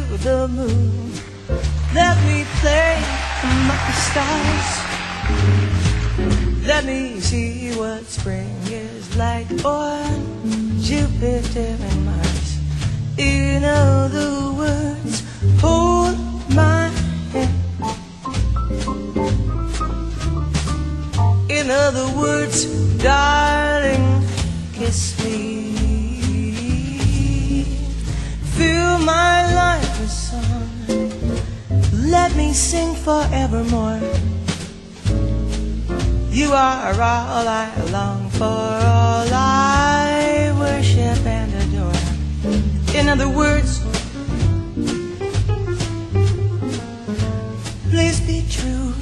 the moon. Let me play among the stars. Let me see what spring is like on Jupiter and Mars. In other words, hold my hand. In other words, darling, kiss me. Fill my life with song. Let me sing forevermore. You are all I long for, all I worship and adore. In other words, please be true.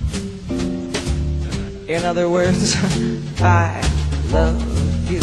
In other words, I love you.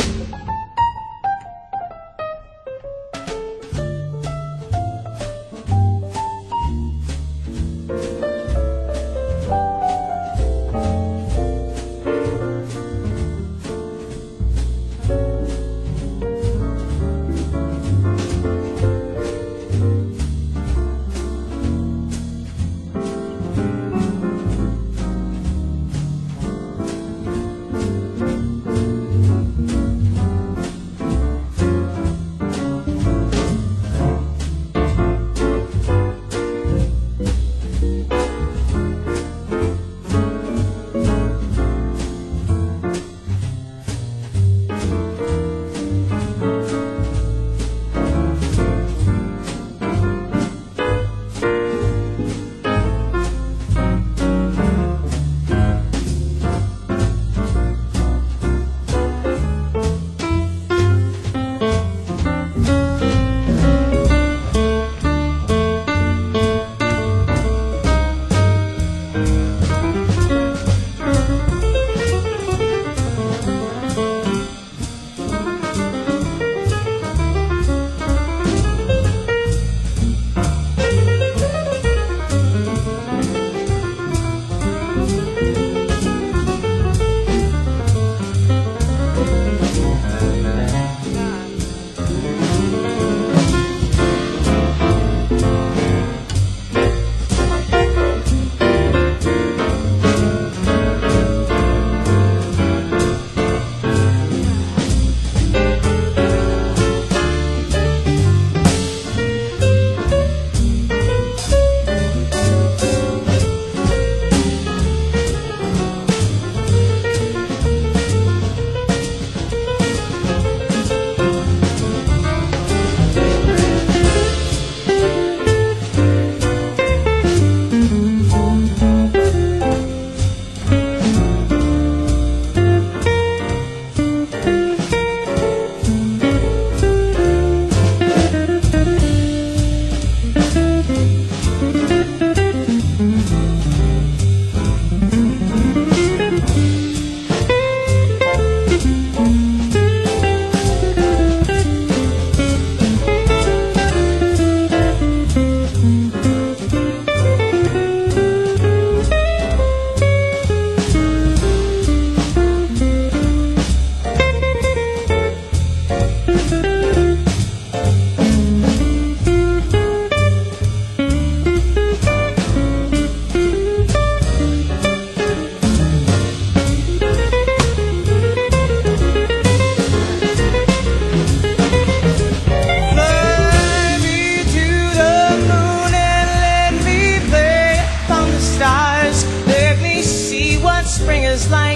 Spring is like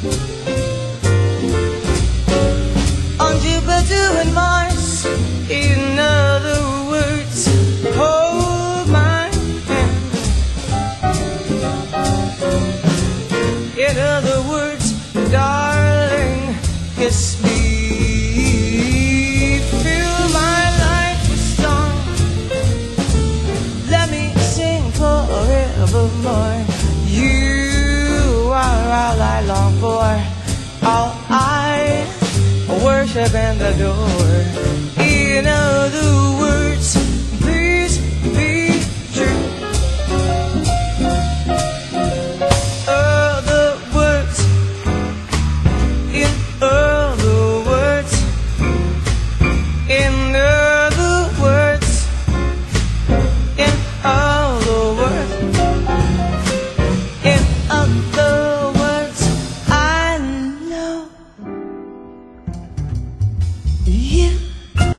on Jupiter and Mars. In other words, hold my hand. In other words, darling, kiss me. Fill my life with song. Let me sing forevermore. You are all I long for, all I worship and adore. In other words,